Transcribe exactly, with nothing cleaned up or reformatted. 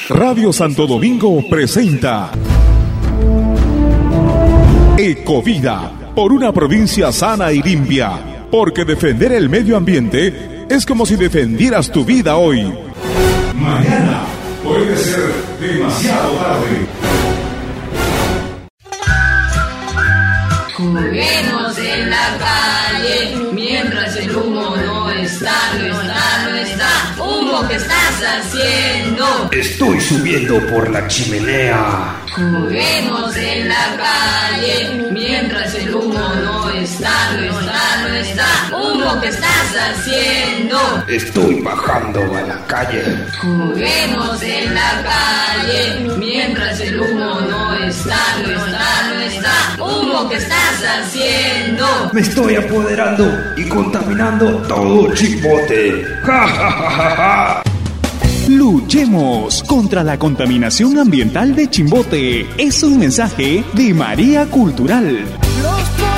Radio Santo Domingo presenta Ecovida, por una provincia sana y limpia, porque defender el medio ambiente es como si defendieras tu vida hoy. Mañana puede ser demasiado tarde. Juguemos en la calle mientras el humo no está, no está, no está. Humo que estás haciendo. Estoy subiendo por la chimenea. Juguemos en la calle mientras el humo no está, no está, no está. Humo que estás haciendo. Estoy bajando a la calle. Juguemos en la calle mientras el humo no está, no está, no está. Humo que estás haciendo. Me estoy apoderando y contaminando todo Chimbote. ¡Ja, ja, ja, ja, ja! Luchemos contra la contaminación ambiental de Chimbote. Es un mensaje de María Cultural. Los